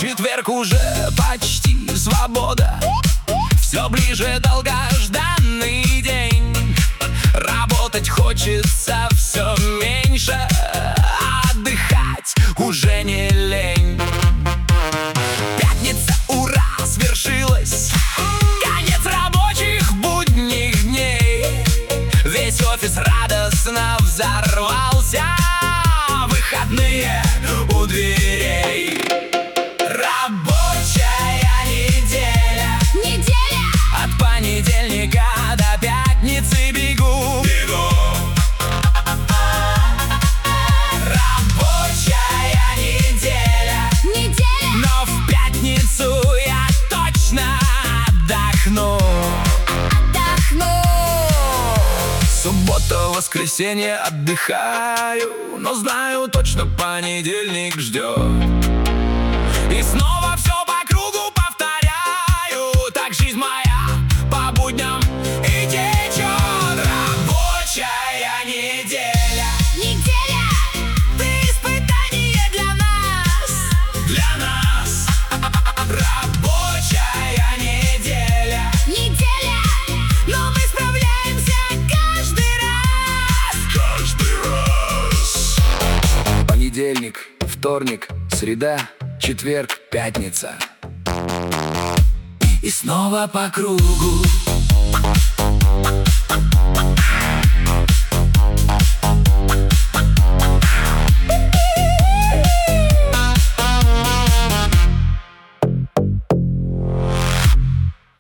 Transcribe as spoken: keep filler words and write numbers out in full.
Четверг уже почти свобода, все ближе долгожданный день. Работать хочется все меньше, отдыхать уже не лень. Пятница, ура, свершилась, конец рабочих будних дней. Весь офис радостно взорвался, выходные у дверей. Рабочая неделя, неделя от понедельника до пятницы бегу. Бегу. Рабочая неделя, неделя но в пятницу я точно отдохну. Отдохну. Суббота, воскресенье отдыхаю, но знаю точно, понедельник ждет. И снова все по кругу повторяю, так жизнь моя по будням и течет. Рабочая неделя, неделя ты испытание для нас, для нас. Рабочая неделя, неделя но мы справляемся каждый раз, каждый раз. Понедельник, вторник, среда, четверг, пятница. И снова по кругу.